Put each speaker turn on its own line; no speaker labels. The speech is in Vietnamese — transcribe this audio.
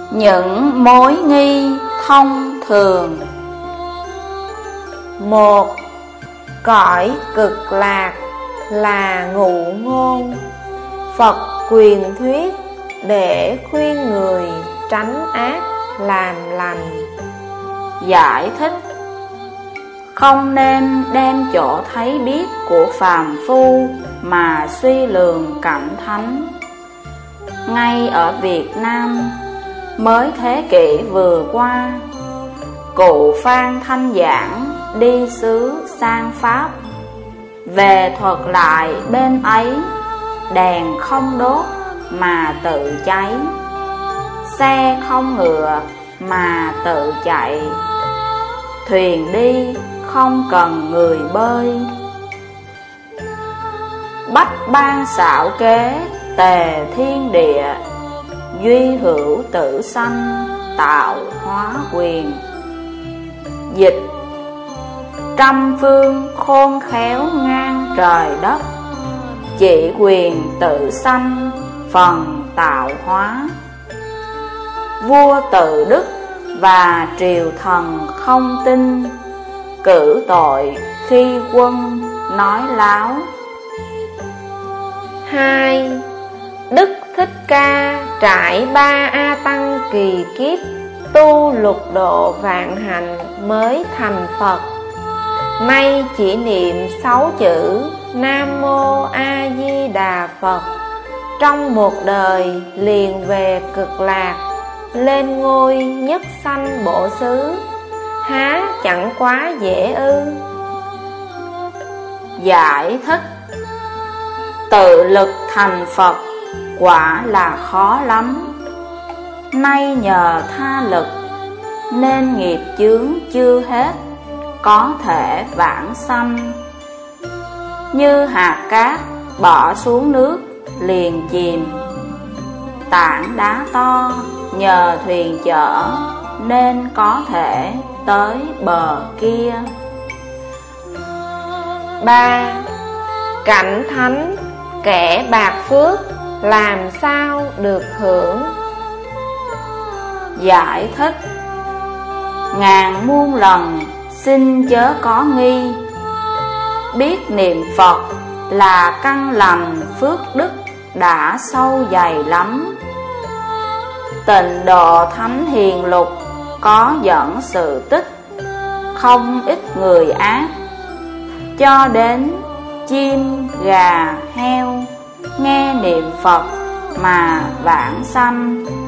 Những mối nghi thông thường.
1. Cõi cực lạc là ngụ ngôn, Phật quyền thuyết để khuyên người tránh ác làm lành.
Giải thích: không nên đem chỗ thấy biết của phàm phu mà suy lường cảnh thánh. Ngay ở Việt Nam, mới thế kỷ vừa qua, cụ Phan Thanh Giảng đi xứ sang Pháp, về thuật lại bên ấy đèn không đốt mà tự cháy, xe không ngựa mà tự chạy, thuyền đi không cần người bơi. Bách ban xảo kế tề thiên địa, duy hữu tự sanh tạo hóa quyền. Dịch: trăm phương khôn khéo ngang trời đất, chỉ quyền tự sanh phần tạo hóa. Vua tự đức và triều thần không tin, cử tội khi quân nói láo.
2. Đức Thích Ca trải 3 A Tăng kỳ kiếp, tu lục độ vạn hạnh mới thành Phật. Nay chỉ niệm 6 chữ Nam Mô A Di Đà Phật, trong một đời liền về cực lạc, lên ngôi nhất sanh bộ xứ, há chẳng quá dễ ư?
Giải thích: tự lực thành Phật quả là khó lắm. Nay nhờ tha lực nên nghiệp chướng chưa hết, có thể vãng sanh. Như hạt cát bỏ xuống nước liền chìm, tảng đá to nhờ thuyền chở nên có thể tới bờ kia.
3. Cảnh thánh kẻ bạc phước làm sao được hưởng?
Giải thích: ngàn muôn lần xin chớ có nghi, biết niệm Phật là căn lành phước đức đã sâu dày lắm. Tịnh độ thánh hiền lục có dẫn sự tích, không ít người ác, cho đến chim gà heo nghe niệm Phật mà vãng sanh.